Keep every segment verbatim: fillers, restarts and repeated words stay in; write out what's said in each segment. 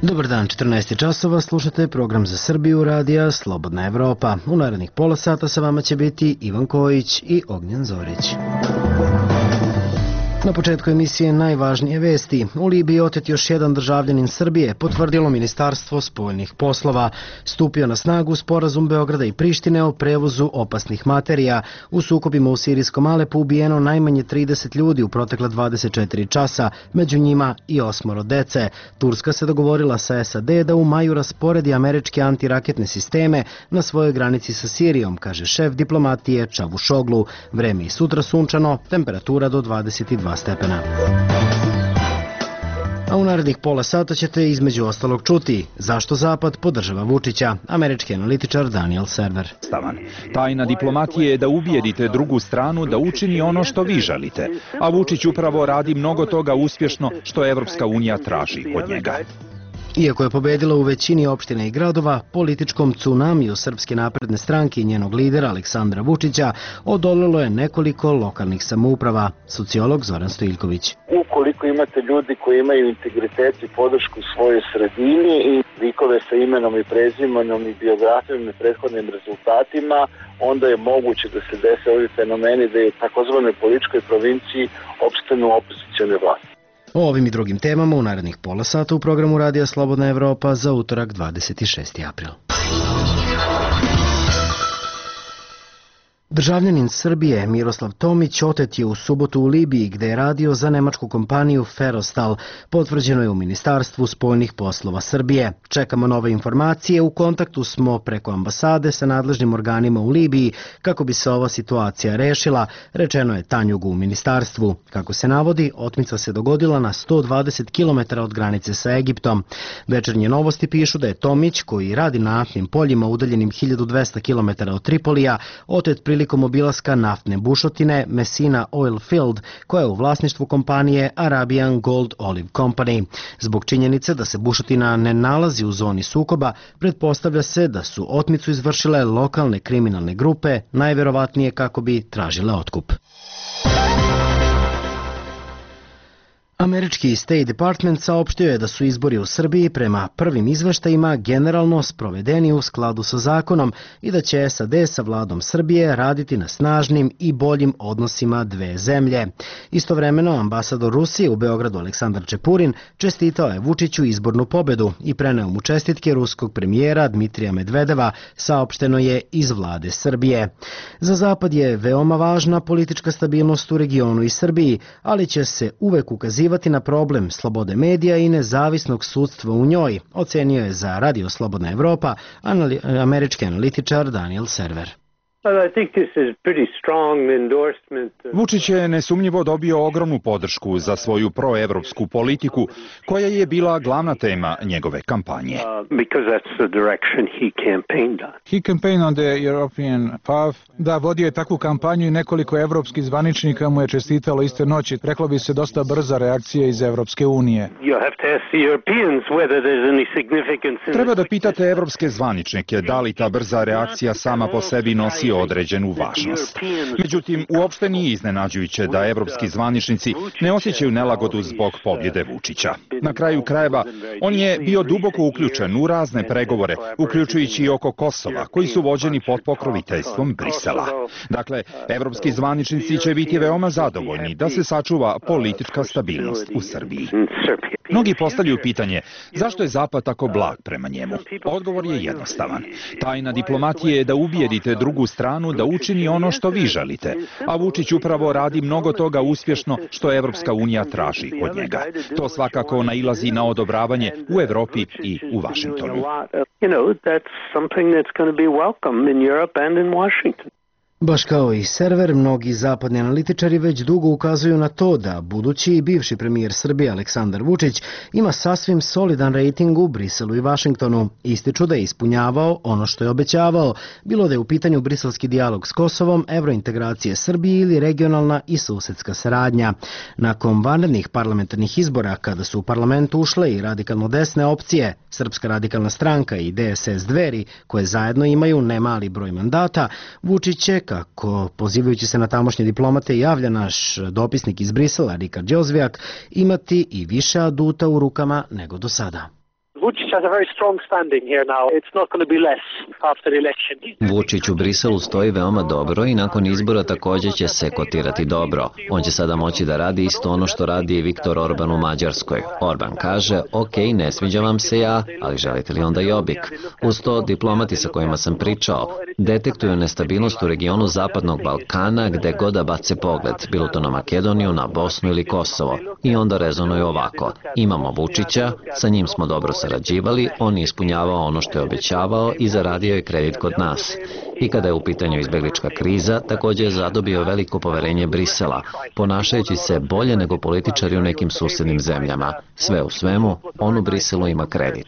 Dobar dan, četrnaest časova, slušate program za Srbiju radija Slobodna Evropa. U narednih pola sata sa vama će biti Ivan Kojić i Ognjen Zorić. Na početku emisije najvažnije vesti. U Libiji otet još jedan državljanin Srbije, potvrdilo Ministarstvo spoljnih poslova. Stupio na snagu sporazum Beograda i Prištine o prevozu opasnih materija. U sukobima u sirijskom Alepu ubijeno najmanje trideset ljudi u protekla dvadeset četiri časa, među njima i osmoro dece. Turska se dogovorila sa S A D da u maju rasporedi američke antiraketne sisteme na svojoj granici sa Sirijom, kaže šef diplomatije Čavušoglu. Vreme i sutra sunčano, temperatura do dvadeset dva stepena. A u narednih pola sata ćete između ostalog čuti zašto Zapad podržava Vučića, američki analitičar Daniel Server. Stavan. Tajna diplomatije je da ubijedite drugu stranu da učini ono što vi želite, a Vučić upravo radi mnogo toga uspješno što Evropska unija traži od njega. Iako je pobedila u većini opština i gradova, političkom tsunamiju Srpske napredne stranke i njenog lidera Aleksandra Vučića odolilo je nekoliko lokalnih samouprava. Sociolog Zoran Stojiljković. Ukoliko imate ljudi koji imaju integritet i podršku u svojoj sredini i likove sa imenom i prezimenom i biografijom i prethodnim rezultatima, onda je moguće da se dese ovi fenomeni da je u takozvanoj političkoj provinciji opstanu opozicione vlasti. O ovim i drugim temama u narednih pola sata u programu Radija Slobodna Evropa za utorak dvadeset šesti april. Državljanin Srbije Miroslav Tomić otet je u subotu u Libiji gde je radio za nemačku kompaniju Ferostal, potvrđeno je u Ministarstvu spoljnih poslova Srbije. Čekamo nove informacije, u kontaktu smo preko ambasade sa nadležnim organima u Libiji kako bi se ova situacija rešila, rečeno je Tanjugu u ministarstvu. Kako se navodi, otmica se dogodila na sto dvadeset kilometara od granice sa Egiptom. Večernje novosti pišu da je Tomić, koji radi na naftnim poljima udaljenim hiljadu dvesta kilometara od Tripolija, otet prilikom obilaska naftne bušotine Messina Oil Field, koja je u vlasništvu kompanije Arabian Gold Olive Company. Zbog činjenice da se bušotina ne nalazi u zoni sukoba, pretpostavlja se da su otmicu izvršile lokalne kriminalne grupe, najverovatnije kako bi tražile otkup. Američki State Department saopštio je da su izbori u Srbiji prema prvim izveštajima generalno sprovedeni u skladu sa zakonom i da će S A D sa vladom Srbije raditi na snažnim i boljim odnosima dve zemlje. Istovremeno, ambasador Rusije u Beogradu Aleksandar Čepurin čestitao je Vučiću izbornu pobedu i preneo mu čestitke ruskog premijera Dmitrija Medvedeva, saopšteno je iz vlade Srbije. Za Zapad je veoma važna politička stabilnost u regionu i Srbiji, ali će se uvek ukazivati na problem slobode medija i nezavisnog sudstva u njoj, ocenio je za Radio Slobodna Evropa anali američki analitičar Daniel Server. Vučić je nesumnjivo dobio ogromnu podršku za svoju proevropsku politiku, koja je bila glavna tema njegove kampanje. He campaigned on the European path. Da, vodio je takvu kampanju i nekoliko evropskih zvaničnika mu je čestitalo iste noći. Reklo bi se dosta brza reakcija iz Evropske unije. Treba da pitate evropske zvaničnike da li ta brza reakcija sama po sebi nosi određenu važnost. Međutim, uopšte nije iznenađujuće da evropski zvaničnici ne osjećaju nelagodu zbog pobjede Vučića. Na kraju krajeva, on je bio duboko uključen u razne pregovore, uključujući i oko Kosova, koji su vođeni pod pokroviteljstvom Brisela. Dakle, evropski zvaničnici će biti veoma zadovoljni da se sačuva politička stabilnost u Srbiji. Mnogi postavljaju pitanje zašto je Zapad tako blag prema njemu. Odgovor je jednostavan. Tajna diplomatije je da ubijedite drugu stranu da učini ono što vi želite, a Vučić upravo radi mnogo toga uspješno što Evropska unija traži od njega. To svakako nailazi na odobravanje u Evropi i u Vašingtonu. Baš kao i Server, mnogi zapadni analitičari već dugo ukazuju na to da budući i bivši premijer Srbije Aleksandar Vučić ima sasvim solidan rejting u Briselu i Vašingtonu. Ističu da je ispunjavao ono što je obećavao, bilo da je u pitanju briselski dijalog s Kosovom, evrointegracije Srbije ili regionalna i susedska saradnja. Nakon vanrednih parlamentarnih izbora, kada su u parlament ušle i radikalno desne opcije, Srpska radikalna stranka i D S S Dveri, koje zajedno imaju nemali broj mandata, Vučić će, kako pozivajući se na tamošnje diplomate javlja naš dopisnik iz Brisela Rikard Jozvijak, imati i više aduta u rukama nego do sada. Vučić u Briselu stoji veoma dobro i nakon izbora također će se kotirati dobro. On će sada moći da radi isto ono što radi i Viktor Orban u Mađarskoj. Orban kaže, ok, ne sviđa vam se ja, ali želite li onda Jobbik? Uz to, diplomati sa kojima sam pričao detektuju nestabilnost u regionu Zapadnog Balkana gde god da bace pogled, bilo to na Makedoniju, na Bosnu ili Kosovo. I onda rezonuju ovako. Imamo Vučića, sa njim smo dobro sarađivali, on je ispunjavao ono što je obećavao i zaradio je kredit kod nas. I kada je u pitanju izbeglička kriza, također je zadobio veliko poverenje Brisela, ponašajući se bolje nego političari u nekim susjednim zemljama. Sve u svemu, on u Briselu ima kredit.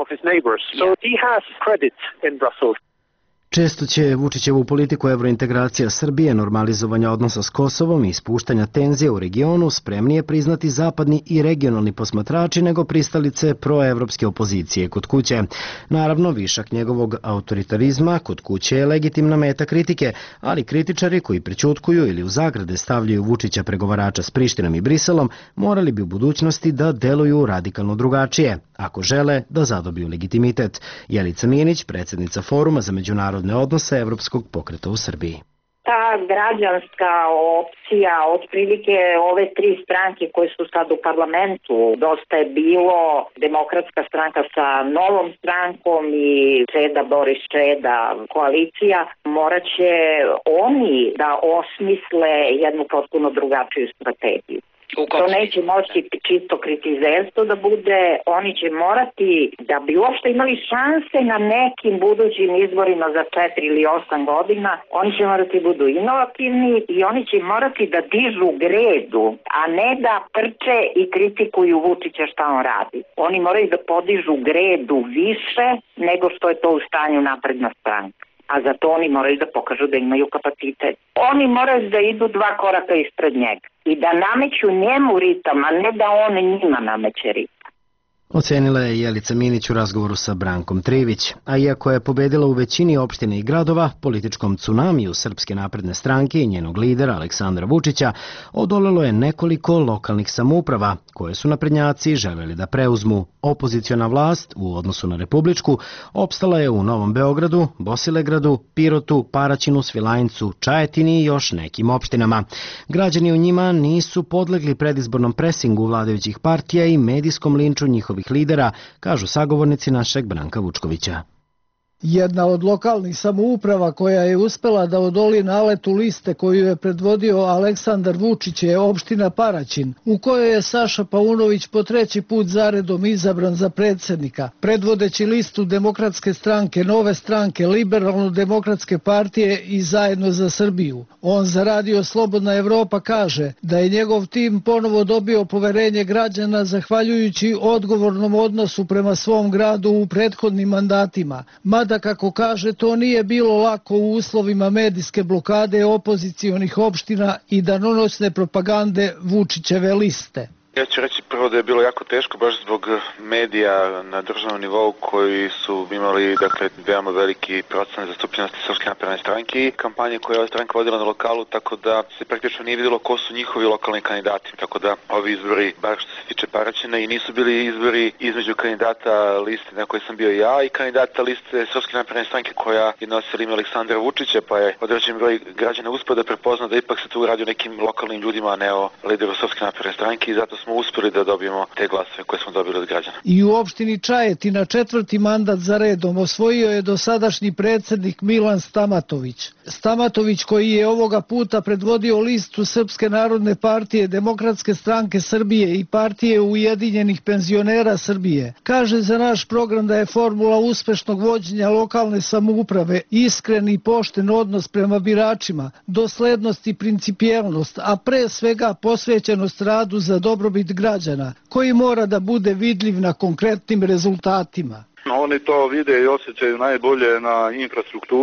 Često će Vučićevu politiku evrointegracija Srbije, normalizovanja odnosa s Kosovom i ispuštanja tenzije u regionu spremnije priznati zapadni i regionalni posmatrači nego pristalice proevropske opozicije kod kuće. Naravno, višak njegovog autoritarizma kod kuće je legitimna meta kritike, ali kritičari koji prećutkuju ili u zagrade stavljaju Vučića pregovarača s Prištinom i Briselom morali bi u budućnosti da deluju radikalno drugačije, ako žele da zadobiju legitimitet. Jelica Minić, predsjednica Foruma za međunarodne odnose Evropskog pokreta u Srbiji. Ta građanska opcija, otprilike ove tri stranke koje su sad u parlamentu, dosta je bilo Demokratska stranka sa Novom strankom i Čeda, Boris Čeda, koalicija, morat će oni da osmisle jednu potpuno drugačiju strategiju. To neće moći čisto kritizerstvo da bude, oni će morati, da bi uopšte imali šanse na nekim budućim izborima za četiri ili osam godina, oni će morati budu inovativni i oni će morati da dižu gredu, a ne da prče i kritikuju Vučića šta on radi. Oni moraju da podižu gredu više nego što je to u stanju napredna stranka. A za to oni moraju da pokažu da imaju kapacitet. Oni moraju da idu dva koraka ispred njega i da nameću njemu ritam, a ne da on njima nameće ritam. Ocenila je Jelica Minić u razgovoru sa Brankom Trivić, a iako je pobedila u većini opština i gradova, političkom tsunamiju Srpske napredne stranke i njenog lidera Aleksandra Vučića odolelo je nekoliko lokalnih samouprava koje su naprednjaci želeli da preuzmu. Opoziciona vlast u odnosu na republičku opstala je u Novom Beogradu, Bosilegradu, Pirotu, Paraćinu, Svilajncu, Čajetini i još nekim opštinama. Građani u njima nisu podlegli predizbornom presingu vladajućih partija i medijskom linču njihovih lidera, kažu sagovornici našeg Branka Vučkovića. Jedna od lokalnih samouprava koja je uspela da odoli naletu liste koju je predvodio Aleksandar Vučić je opština Paraćin, u kojoj je Saša Paunović po treći put zaredom izabran za predsjednika, predvodeći listu Demokratske stranke, Nove stranke, Liberalno-demokratske partije i Zajedno za Srbiju. On za Radio Slobodna Evropa kaže da je njegov tim ponovo dobio poverenje građana zahvaljujući odgovornom odnosu prema svom gradu u prethodnim mandatima. Da, kako kaže, to nije bilo lako u uslovima medijske blokade opozicionih opština i danonoćne propagande Vučićeve liste. Ja ću reći prvo da je bilo jako teško baš zbog medija na državnom nivou koji su imali dakle veoma veliki procenat zastupljenosti Srpske napredne stranke i kampanje koje je ova stranka vodila na lokalu, tako da se praktično nije vidjelo ko su njihovi lokalni kandidati. Tako da ovi izbori, bar što se tiče Paraćina, i nisu bili izbori između kandidata liste na kojoj sam bio ja i kandidata liste Srpske napredne stranke koja je nosila ime Aleksandra Vučića, pa je određen broj građana uspeo da prepozna da ipak se tu radi o nekim lokalnim ljudima, a ne o lideru Srpske napredne stranke, i zato smo uspeli da dobijemo te glasove koje smo dobili od građana. I u opštini Čajetina četvrti mandat za redom osvojio je dosadašnji predsjednik Milan Stamatović. Stamatović, koji je ovoga puta predvodio listu Srpske narodne partije, Demokratske stranke Srbije i partije Ujedinjenih penzionera Srbije, kaže za naš program da je formula uspešnog vođenja lokalne samouprave iskren i pošten odnos prema biračima, doslednost i principijelnost, a pre svega posvećenost radu za dobrobit građana, koji mora da bude vidljiv na konkretnim rezultatima. Oni to vide i osjećaju najbolje na infrastrukturi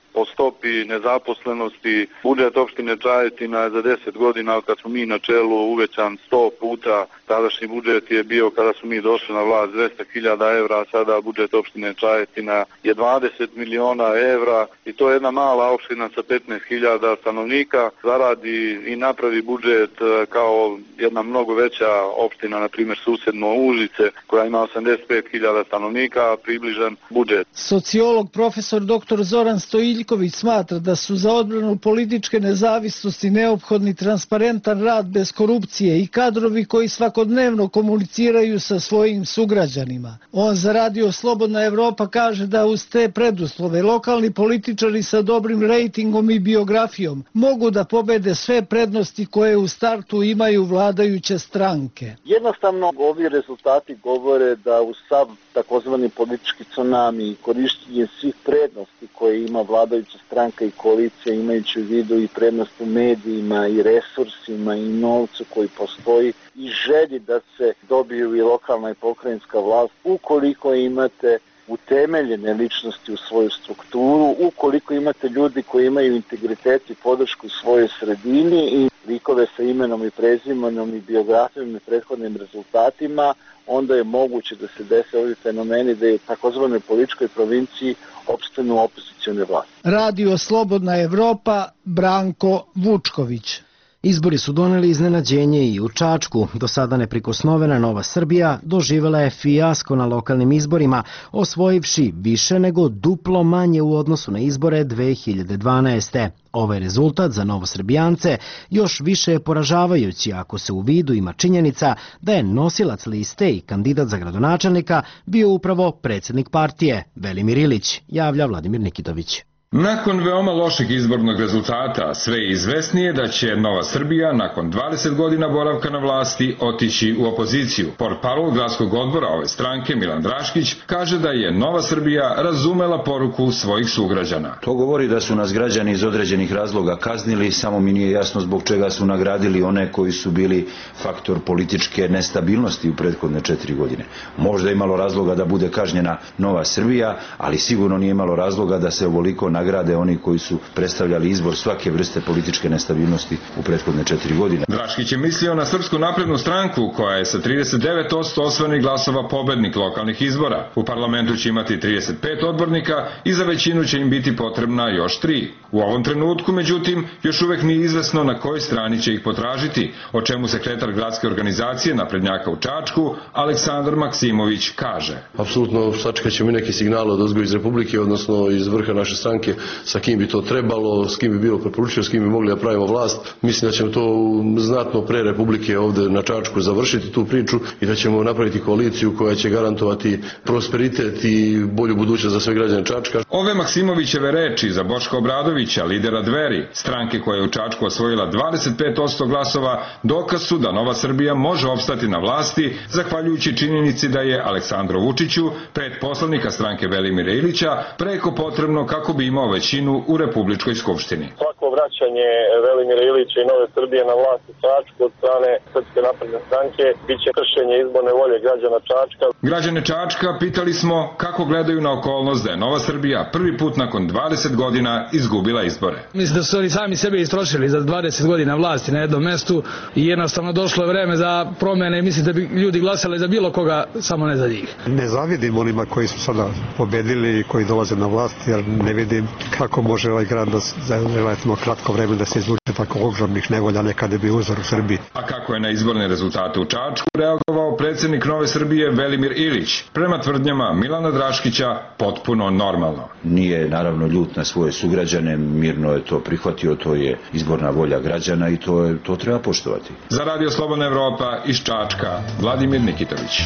po stopi nezaposlenosti. Budžet opštine Čajetina za deset godina od kad smo mi na čelu uvećan sto puta. Tadašnji budžet je bio kada smo mi došli na vlast dvesta hiljada evra, a sada budžet opštine Čajetina je dvadeset miliona evra i to je jedna mala opština sa petnaest hiljada stanovnika. Zaradi i napravi budžet kao jedna mnogo veća opština, na primjer susedno Užice, koja ima osamdeset pet hiljada stanovnika, približan budžet. Sociolog profesor doktor Zoran Stojiljković smatra da su za odbranu političke nezavisnosti neophodni transparentan rad bez korupcije i kadrovi koji svakodnevno komuniciraju sa svojim sugrađanima. On za Radio Slobodna Evropa kaže da uz te preduslove lokalni političari sa dobrim rejtingom i biografijom mogu da pobede sve prednosti koje u startu imaju vladajuće stranke. Jednostavno, ovi rezultati govore da u sav takozvani politički tsunami i korištenje svih prednosti koje ima vladajuća stranka i koalicija, imajući u vidu i prednost u medijima i resursima i novcu koji postoji i želji da se dobiju i lokalna i pokrajinska vlast, ukoliko imate utemeljene ličnosti u svoju strukturu, ukoliko imate ljudi koji imaju integritet i podršku u svojoj sredini i likove sa imenom i prezimenom i biografijom i prethodnim rezultatima, onda je moguće da se dese ovi fenomeni da je u takozvanoj političkoj provinciji opstanu opozicione vlasti. Radio Slobodna Evropa, Branko Vučković. Izbori su doneli iznenađenje i u Čačku. Do sada neprikosnovena Nova Srbija doživela je fijasko na lokalnim izborima, osvojivši više nego duplo manje u odnosu na izbore dve hiljade dvanaeste. Ovaj rezultat za Novosrbijance još više je poražavajući ako se u vidu ima činjenica da je nosilac liste i kandidat za gradonačelnika bio upravo predsjednik partije, Velimir Ilić, javlja Vladimir Nikitović. Nakon veoma lošeg izbornog rezultata, sve je izvesnije da će Nova Srbija nakon dvadeset godina boravka na vlasti otići u opoziciju. Portparol gradskog odbora ove stranke, Milan Draškić, kaže da je Nova Srbija razumela poruku svojih sugrađana. To govori da su nas građani iz određenih razloga kaznili, samo mi nije jasno zbog čega su nagradili one koji su bili faktor političke nestabilnosti u prethodne četiri godine. Možda je imalo razloga da bude kažnjena Nova Srbija, ali sigurno nije imalo razloga da se ovoliko nagrade oni koji su predstavljali izbor svake vrste političke nestabilnosti u prethodne četiri godine. Draškić je mislio na Srpsku naprednu stranku koja je sa trideset devet posto osvojenih glasova pobednik lokalnih izbora. U parlamentu će imati trideset pet odbornika i za većinu će im biti potrebna još tri. U ovom trenutku, međutim, još uvek nije izvesno na kojoj strani će ih potražiti, o čemu sekretar gradske organizacije naprednjaka u Čačku, Aleksandar Maksimović, kaže. Apsolutno sačekat ćemo i neki signal od ozgo iz Republike, odnosno iz vrha naše stranke, sa kim bi to trebalo, s kim bi bilo preporučio, s kim bi mogli da pravimo vlast. Mislim da ćemo to znatno pre Republike ovde na Čačku završiti tu priču i da ćemo napraviti koaliciju koja će garantovati prosperitet i bolju budućnost za sve građane Čačka. Ove Maksimovićeve reči za Boška Obradovića, lidera Dveri, stranke koja je u Čačku osvojila dvadeset pet posto glasova, dokaz su da Nova Srbija može opstati na vlasti zahvaljujući činjenici da je Aleksandru Vučiću, pet poslanika stranke Velimira Ilića, preko potrebno kako bi imao većinu u Republičkoj skupštini. Svako vraćanje Velimira Ilića i Nove Srbije na vlast u Čačku od strane Srpske napredne stranke biće kršenje izborne volje građana Čačka. Građane Čačka pitali smo kako gledaju na okolnost da je Nova Srbija prvi put nakon dvadeset godina izgubila izbore. Mislim da su oni sami sebe istrošili za dvadeset godina vlasti na jednom mestu i jednostavno došlo je vreme za promene i mislim da bi ljudi glasali za bilo koga, samo ne za njih. Ne zavidim onima koji su sada pobedili i koji dolaze na vlast, jer ne vidim kako može ovaj grad da za relativno kratko vreme da se izvuče tako ogromnih nevolja, nekada bi uzor u Srbiji. A kako je na izborne rezultate u Čačku reagovao predsjednik Nove Srbije Velimir Ilić? Prema tvrdnjama Milana Draškića potpuno normalno. Nije naravno ljut na svoje sugrađane, mirno je to prihvatio, to je izborna volja građana i to, je, to treba poštovati. Za Radio Slobodna Evropa iz Čačka, Vladimir Nikitović.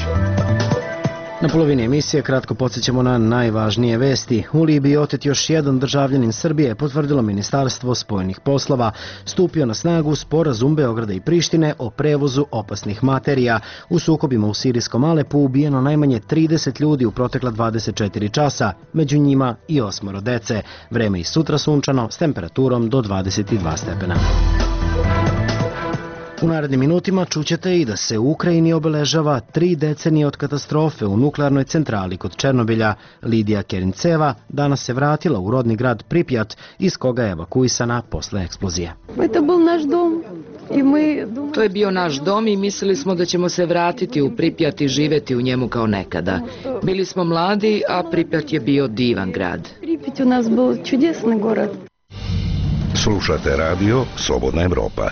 Na polovini emisije kratko podsjećamo na najvažnije vesti. U Libiji otet još jedan državljanin Srbije, potvrdilo Ministarstvo spoljnih poslova. Stupio na snagu sporazum Beograda i Prištine o prevozu opasnih materija. U sukobima u sirijskom Alepu ubijeno najmanje trideset ljudi u protekla dvadeset četiri časa, među njima i osmoro dece. Vreme i sutra sunčano s temperaturom do dvadeset dva stepena. U narednim minutima čućete i da se u Ukrajini obeležava tri decenije od katastrofe u nuklearnoj centrali kod Černobilja. Lidija Kerinceva danas se vratila u rodni grad Pripjat, iz koga je evakuisana posle eksplozije. To je bio naš dom i mislili smo da ćemo se vratiti u Pripjat i živeti u njemu kao nekada. Bili smo mladi, a Pripjat je bio divan grad. Slušate radio Slobodna Evropa.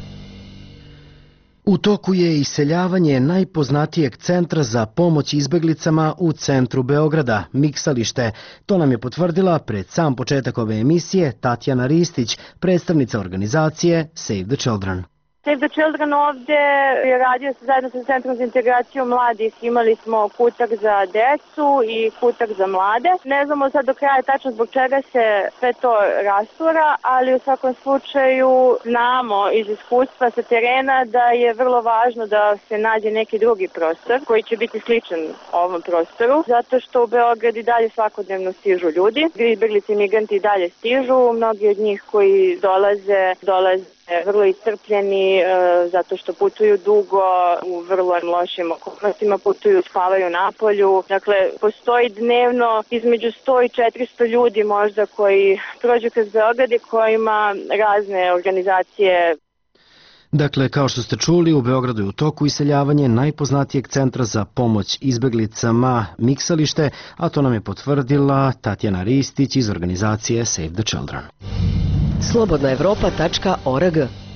U toku je iseljavanje najpoznatijeg centra za pomoć izbeglicama u centru Beograda, Miksalište. To nam je potvrdila pred sam početak ove emisije Tatjana Ristić, predstavnica organizacije Save the Children. Save the Children ovdje je radio zajedno sa Centrom za integraciju mladih. Imali smo kutak za decu i kutak za mlade. Ne znamo sad do kraja tačno zbog čega se sve to rastura, ali u svakom slučaju znamo iz iskustva sa terena da je vrlo važno da se nađe neki drugi prostor koji će biti sličan ovom prostoru, zato što u Beograd i dalje svakodnevno stižu ljudi. Izbeglice i migranti i dalje stižu, mnogi od njih koji dolaze, dolaze vrlo iscrpljeni e, zato što putuju dugo, u vrlo lošim okolnostima putuju, spavaju na polju. Dakle, postoji dnevno između sto i četiristo ljudi možda koji prođu kroz Beograd i kojima razne organizacije. Dakle, kao što ste čuli, u Beogradu je u toku iseljavanje najpoznatijeg centra za pomoć izbeglicama Miksalište, a to nam je potvrdila Tatjana Ristić iz organizacije Save the Children. slobodna evropa tačka org.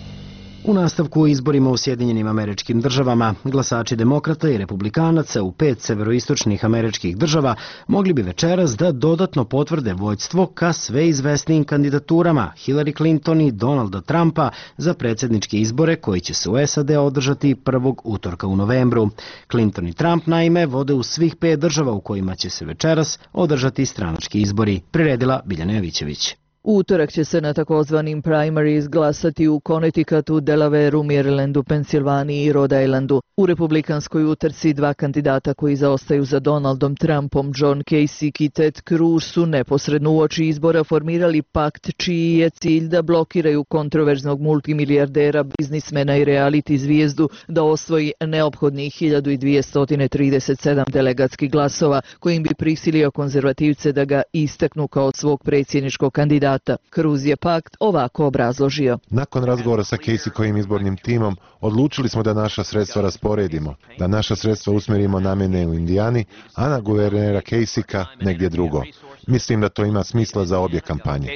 U nastavku o izborima u Sjedinjenim Američkim Državama, glasači demokrata i republikanaca u pet severoistočnih američkih država mogli bi večeras da dodatno potvrde vođstvo ka sve izvesnijim kandidaturama Hillary Clinton i Donalda Trumpa za predsjedničke izbore koji će se u S A D održati prvog utorka u novembru. Clinton i Trump naime vode u svih pet država u kojima će se večeras održati stranački izbori, priredila Biljana Jovićević. U utorak će se na takozvanim primaries glasati u Connecticutu, Delawareu, Marylandu, Pensilvaniji i Rhode Islandu. U republikanskoj utrci dva kandidata koji zaostaju za Donaldom Trumpom, John Kasich i Ted Cruz, su neposredno uoči izbora formirali pakt čiji je cilj da blokiraju kontroverznog multimilijardera, biznismena i reality zvijezdu da osvoji neophodnih hiljadu dvjesto trideset sedam delegatskih glasova, kojim bi prisilio konzervativce da ga istaknu kao svog predsjedničkog kandidata. Cruz je pakt ovako obrazložio. Nakon razgovora sa Kasichovim izbornim timom, odlučili smo da naša sredstva rasporedimo, da naša sredstva usmjerimo namjene u Indijani, a na guvernera Kasicha negdje drugo. Mislim da to ima smisla za obje kampanje.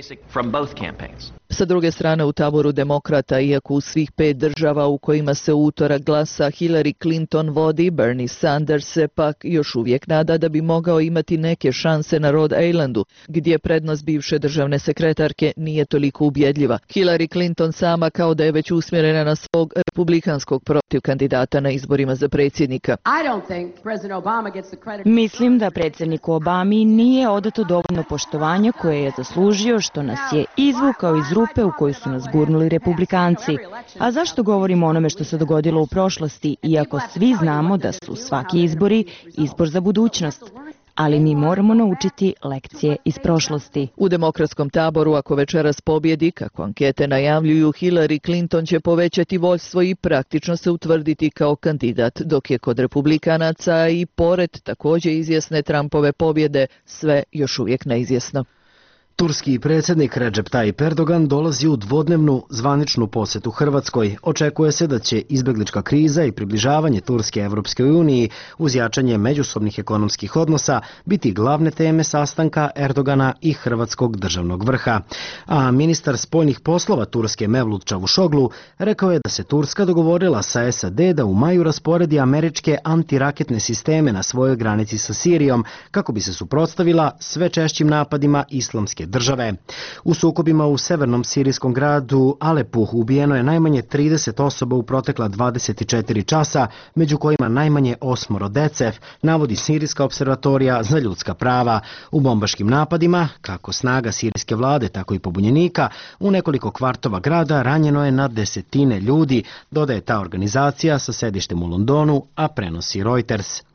Sa druge strane, u taboru demokrata, iako u svih pet država u kojima se u utorak glasa Hillary Clinton vodi, Bernie Sanders se pak još uvijek nada da bi mogao imati neke šanse na Rhode Islandu, gdje prednost bivše državne sekretarke nije toliko ubjedljiva. Hillary Clinton sama kao da je već usmjerena na svog republikanskog protiv kandidata na izborima za predsjednika. Mislim da predsjedniku Obami nije odato dovoljno poštovanja koje je zaslužio, što nas je izvukao iz rupe u koju su nas gurnuli republikanci. A zašto govorimo o onome što se dogodilo u prošlosti, iako svi znamo da su svaki izbori izbor za budućnost? Ali mi moramo naučiti lekcije iz prošlosti. U demokratskom taboru, ako večeras pobjedi, kako ankete najavljuju, Hillary Clinton će povećati vođstvo i praktično se utvrditi kao kandidat, dok je kod republikanaca i pored također izvjesne Trumpove pobjede sve još uvijek neizvjesno. Turski predsjednik Recep Tayyip Erdogan dolazi u dvodnevnu zvaničnu posjetu Hrvatskoj. Očekuje se da će izbjeglička kriza i približavanje Turske Evropskoj uniji uz jačanje međusobnih ekonomskih odnosa biti glavne teme sastanka Erdogana i hrvatskog državnog vrha. A ministar spoljnih poslova Turske Mevlut Čavuşoglu rekao je da se Turska dogovorila sa S A D da u maju rasporedi američke antiraketne sisteme na svojoj granici sa Sirijom kako bi se suprotstavila sve češćim napadima islamske države. U sukobima u severnom sirijskom gradu Alepu ubijeno je najmanje trideset osoba u protekla dvadeset četiri časa, među kojima najmanje osmoro dece, navodi Sirijska observatorija za ljudska prava. U bombaškim napadima, kako snaga sirijske vlade, tako i pobunjenika, u nekoliko kvartova grada ranjeno je na desetine ljudi, dodaje ta organizacija sa sedištem u Londonu, a prenosi Reuters.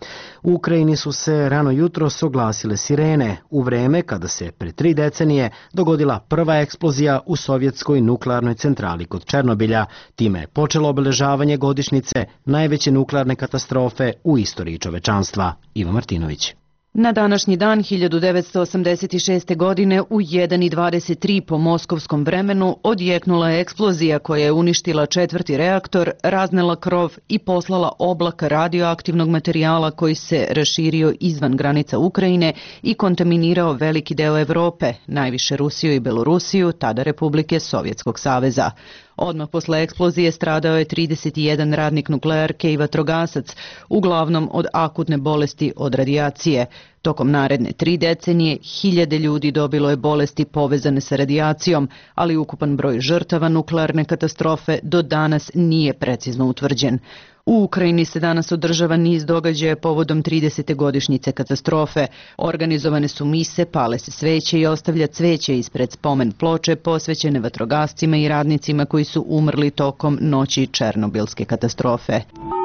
U Ukrajini su se rano jutro oglasile sirene u vreme kada se pre tri decenije dogodila prva eksplozija u sovjetskoj nuklearnoj centrali kod Černobilja. Time je počelo obeležavanje godišnjice najveće nuklearne katastrofe u istoriji čovečanstva. Ivo Martinović. Na današnji dan hiljadu devetsto osamdeset šeste. godine u jedan i dvadeset tri po moskovskom vremenu odjeknula je eksplozija koja je uništila četvrti reaktor, raznela krov i poslala oblak radioaktivnog materijala koji se raširio izvan granica Ukrajine i kontaminirao veliki deo Evrope, najviše Rusiju i Belorusiju, tada Republike Sovjetskog saveza. Odmah posle eksplozije stradao je trideset jedan radnik nuklearke i vatrogasac, uglavnom od akutne bolesti od radijacije. Tokom naredne tri decenije hiljade ljudi dobilo je bolesti povezane sa radijacijom, ali ukupan broj žrtava nuklearne katastrofe do danas nije precizno utvrđen. U Ukrajini se danas održava niz događaja povodom tridesete godišnjice katastrofe. Organizovane su mise, pale se sveće i ostavlja cveće ispred spomen ploče posvećene vatrogascima i radnicima koji su umrli tokom noći Černobilske katastrofe.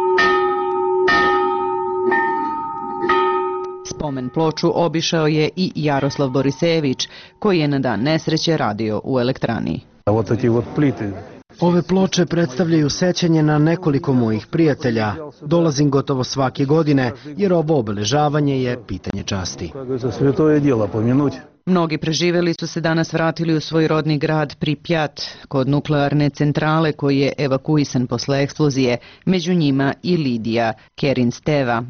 Spomen ploču obišao je i Jaroslav Borisević, koji je na dan nesreće radio u elektrani. Ove ploče predstavljaju sećanje na nekoliko mojih prijatelja. Dolazim gotovo svake godine, jer ovo obeležavanje je pitanje časti. Mnogi preživeli su se danas vratili u svoj rodni grad Pripjat, kod nuklearne centrale koji je evakuisan posle eksplozije, među njima i Lidija Kerin-Steva.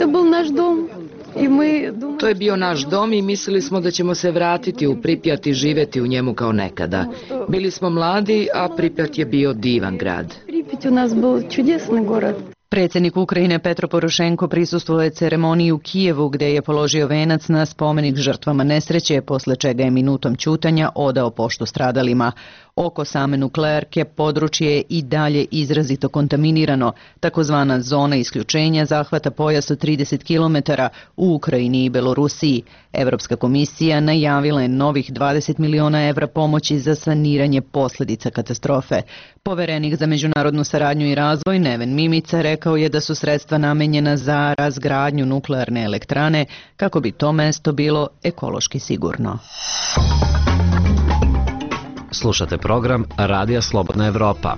To je bio naš dom i mislili smo da ćemo se vratiti u Pripjat i živeti u njemu kao nekada. Bili smo mladi, a Pripjat je bio divan grad. Predsjednik Ukrajine Petro Porošenko prisustvovao je ceremoniji u Kijevu gdje je položio venac na spomenik žrtvama nesreće, posle čega je minutom ćutanja odao poštu stradalima. Oko same nuklearke područje je i dalje izrazito kontaminirano. Takozvana zona isključenja zahvata pojas od trideset kilometara u Ukrajini i Belorusiji. Evropska komisija najavila je novih dvadeset miliona evra pomoći za saniranje posljedica katastrofe. Poverenik za međunarodnu saradnju i razvoj Neven Mimica rekao je da su sredstva namenjena za razgradnju nuklearne elektrane kako bi to mesto bilo ekološki sigurno. Slušate program Radija Slobodna Evropa.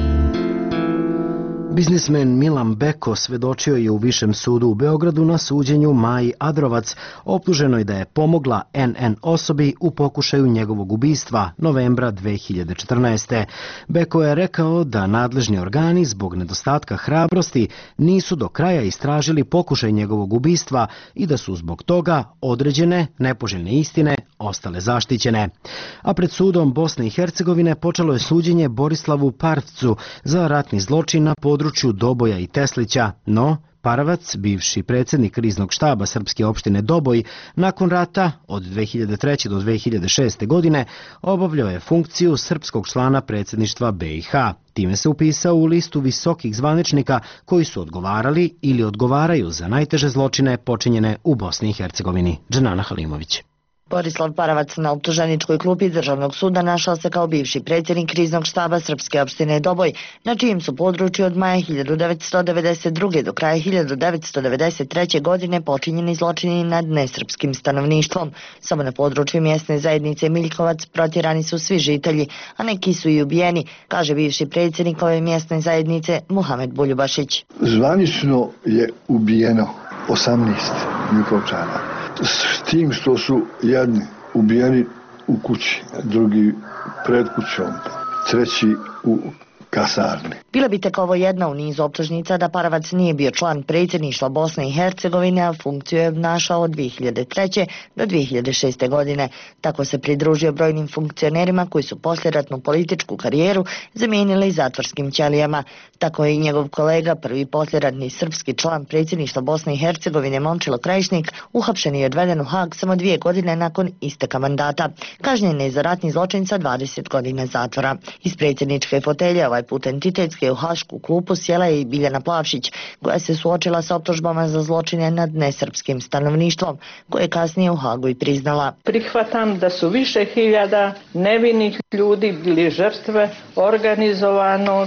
Biznismen Milan Beko svedočio je u Višem sudu u Beogradu na suđenju Maji Adrovac, optuženoj da je pomogla en en osobi u pokušaju njegovog ubistva novembra dve hiljade četrnaeste. Beko je rekao da nadležni organi zbog nedostatka hrabrosti nisu do kraja istražili pokušaj njegovog ubistva i da su zbog toga određene nepoželjne istine ostale zaštićene. A pred sudom Bosne i Hercegovine počelo je suđenje Borislavu Parvcu za ratni zločin na području Doboja i Teslića, no Paravac, bivši predsjednik kriznog štaba srpske opštine Doboj, nakon rata od dve hiljade treće do dve hiljade šeste. godine obavljao je funkciju srpskog člana predsjedništva be i ha. Time se upisao u listu visokih zvaničnika koji su odgovarali ili odgovaraju za najteže zločine počinjene u Bosni i Hercegovini. Dženana Halimović. Borislav Paravac na optuženičkoj klupi Državnog suda našao se kao bivši predsjednik kriznog štaba srpske opštine Doboj, na čijem su području od maja hiljadu devetsto devedeset druge. do kraja hiljadu devetsto devedeset treće. godine počinjeni zločini nad nesrpskim stanovništvom. Samo na području mjesne zajednice Miljkovac protjerani su svi žitelji, a neki su i ubijeni, kaže bivši predsjednik ove mjesne zajednice Muhamed Buljubašić. Zvanično je ubijeno osamnaest Miljkovčana. S tim što su jedni ubijeni u kući, drugi pred kućom, treći u kasarni. Bila bi tek ovo jedna u nizu optužnica da Paravac nije bio član predsjedništva Bosne i Hercegovine, a funkciju je obnašao od dve hiljade treće. do dve hiljade šeste. godine. Tako se pridružio brojnim funkcionerima koji su poslijeratnu političku karijeru zamijenili zatvorskim ćelijama. Tako je i njegov kolega, prvi poslijeratni srpski član predsjedništva Bosne i Hercegovine Momčilo Krajišnik, uhapšen i odveden u Hag samo dvije godine nakon isteka mandata. Kažnjen je za ratni zločin sa dvadeset godina zatvora. Iz predsjedničke fotelje ovaj put entitetske u Hašku klupu sjela je i Biljana Plavšić, koja se suočila sa optužbama za zločine nad nesrpskim stanovništvom, koje je kasnije u Hagu i priznala. Prihvatam da su više hiljada nevinih ljudi bili žrtve organizovanog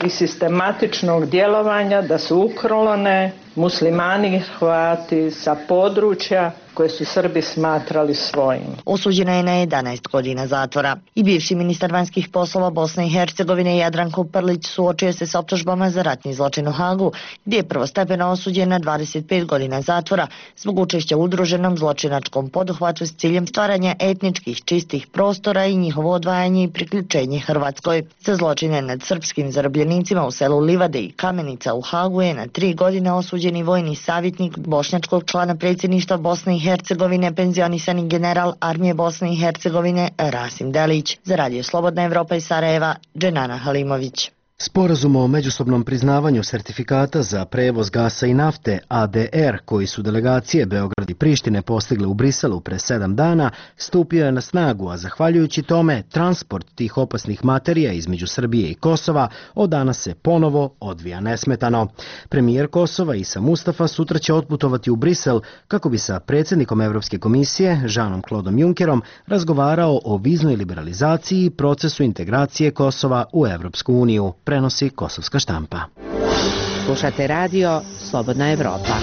i sistematičnog djelovanja da su uklone muslimani i Hrvati sa područja koje su Srbi smatrali svojim. Osuđena je na jedanaest godina zatvora. I bivši ministar vanjskih poslova Bosne i Hercegovine Jadranko Prlić suočio se s optužbama za ratni zločin u Hagu, gdje je prvostepeno osuđen na dvadeset pet godina zatvora zbog učešća u udruženom zločinačkom poduhvatu s ciljem stvaranja etničkih čistih prostora i njihovo odvajanje i priključenje Hrvatskoj. Za zločine nad srpskim zarobljenicima u selu Livade i Kamenica u Hagu je na tri godine osuđeni vojni savjetnik bošnjačkog člana predsjedništva Bosne i Hercegovine, penzionisani general armije Bosne i Hercegovine Rasim Delić. Za Radio Slobodna Evropa iz Sarajeva, Dženana Halimović. Sporazum o međusobnom priznavanju sertifikata za prevoz gasa i nafte A D R, koji su delegacije Beograd i Prištine postigle u Briselu pre sedam dana, stupio je na snagu, a zahvaljujući tome transport tih opasnih materija između Srbije i Kosova od danas se ponovo odvija nesmetano. Premijer Kosova Isa Mustafa sutra će otputovati u Brisel kako bi sa predsjednikom Evropske komisije Jeanom Claudom Junckerom razgovarao o viznoj liberalizaciji i procesu integracije Kosova u Evropsku uniju, prenosi Kosovska štampa. Slušate radio Slobodna Evropa.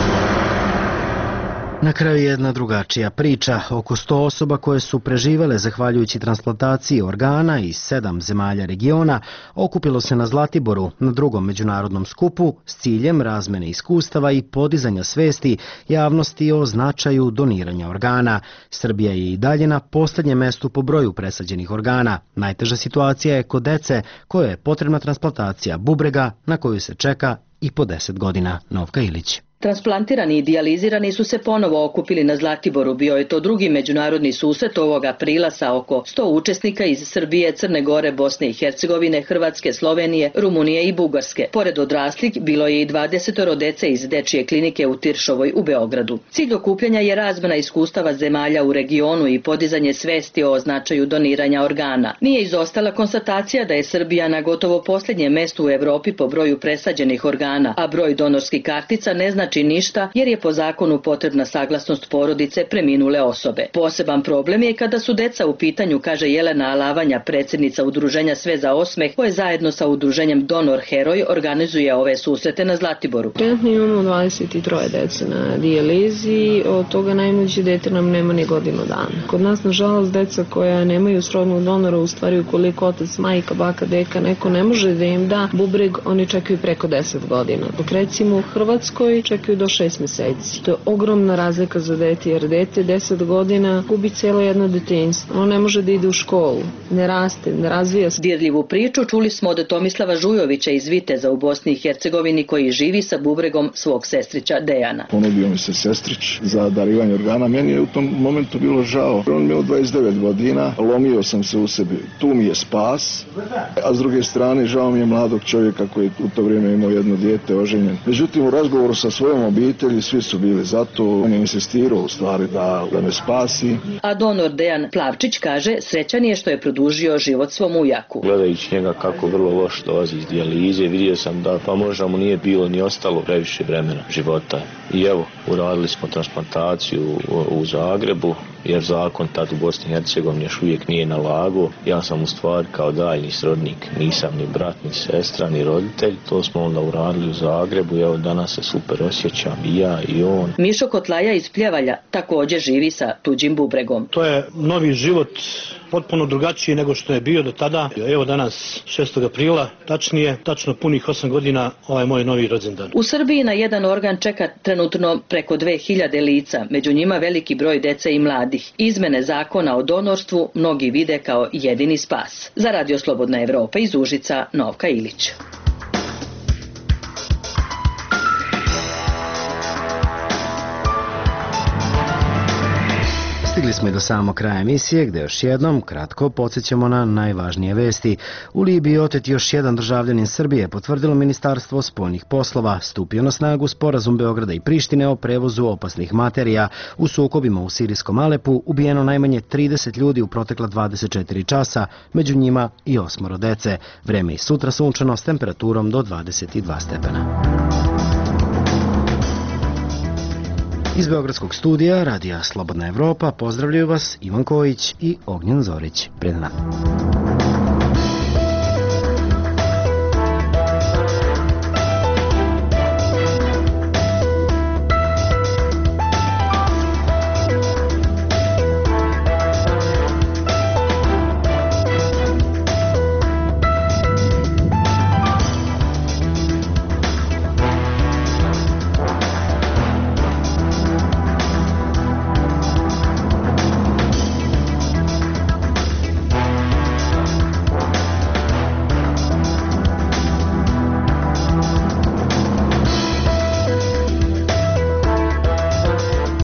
Na kraju jedna drugačija priča. Oko sto osoba koje su preživele zahvaljujući transplantaciji organa iz sedam zemalja regiona okupilo se na Zlatiboru na drugom međunarodnom skupu s ciljem razmene iskustava i podizanja svesti javnosti o značaju doniranja organa. Srbija je i dalje na posljednjem mestu po broju presađenih organa. Najteža situacija je kod dece koje je potrebna transplantacija bubrega na koju se čeka i po deset godina. Novka Ilić. Transplantirani i dijalizirani su se ponovo okupili na Zlatiboru. Bio je to drugi međunarodni susret ovog aprila sa oko sto učesnika iz Srbije, Crne Gore, Bosne i Hercegovine, Hrvatske, Slovenije, Rumunije i Bugarske. Pored odraslih bilo je i dvadesetoro dece iz dečije klinike u Tiršovoj u Beogradu. Cilj okupljanja je razmena iskustava zemalja u regionu i podizanje svesti o značaju doniranja organa. Nije izostala konstatacija da je Srbija na gotovo posljednjem mestu u Evropi po broju presađenih organa, a broj donorskih kartica ne znači znači ništa jer je po zakonu potrebna saglasnost porodice preminule osobe. Poseban problem je kada su deca u pitanju, kaže Jelena Alavanja, predsjednica udruženja Sve za osmeh, koje zajedno sa udruženjem Donor Heroj organizuje ove susrete na Zlatiboru. Trenutno imamo dvadeset troje dece na dijalizi, od toga najmlađe dete nam nema ni godinu dana. Kod nas, nažalost, deca koja nemaju srodnog donora, u stvari ukoliko otac, majka, baka, deka, neko ne može da im da bubreg, oni čekaju preko deset godina. Dok recimo u Hrvatskoj čekaju do šest meseci. To je ogromna razlika za dete, jer dete deset godina gubi cijelo jedno detinjstvo. Ono ne može da ide u školu, ne raste, ne razvija se. Dirljivu priču čuli smo od Tomislava Žujovića iz Viteza u Bosni i Hercegovini, koji živi sa bubregom svog sestrića Dejana. Ponudio mi se sestrić za darivanje organa. Meni je u tom momentu bilo žao. On imao dvadeset devet godina, lomio sam se u sebi. Tu mi je spas, a s druge strane žao mi je mladog čovjeka koji u to vrijeme imao jedno dijete, oženjen. Međutim, u razgovoru sa svojom obitelji svi su bili zato. On je insistirao u stvari da, da me spasi. A donor Dejan Plavčić kaže srećan je što je produžio život svom ujaku. Gledajući njega kako vrlo loš dolazi iz dijalize, vidio sam da pa možda mu nije bilo ni ostalo previše vremena života. I evo, uradili smo transplantaciju u, u Zagrebu, jer zakon tad u Bosni i Hercegovini još uvijek nije nalagao. Ja sam u stvari kao daljni srodnik, nisam ni brat, ni sestra, ni roditelj. To smo onda uradili u Zagrebu i evo danas se super osjećam i ja i on. Mišo Kotlaja iz Pljevalja također živi sa tuđim bubregom. To je novi život, potpuno drugačiji nego što je bio do tada. Evo danas šestog aprila, tačnije, tačno punih osam godina, ovaj moj novi rođendan. U Srbiji na jedan organ čeka trenutno preko dve hiljade lica, među njima veliki broj dece i mladih. Izmene zakona o donorstvu mnogi vide kao jedini spas. Za Radio Slobodna Evropa iz Užica, Novka Ilić. Stigli smo i do samog kraja emisije, gde još jednom kratko podsjećamo na najvažnije vesti. U Libiji otet još jedan državljanin Srbije, potvrdilo Ministarstvo spoljnih poslova. Stupio na snagu sporazum Beograda i Prištine o prevozu opasnih materija. U sukobima u sirijskom Alepu ubijeno najmanje trideset ljudi u protekla dvadeset četiri časa, među njima i osmoro dece. Vreme i sutra sunčano s temperaturom do dvadeset dva stepena. Iz Beogradskog studija Radija Slobodna Evropa pozdravljaju vas Ivan Kojić i Ognjen Zorić. Pred nama.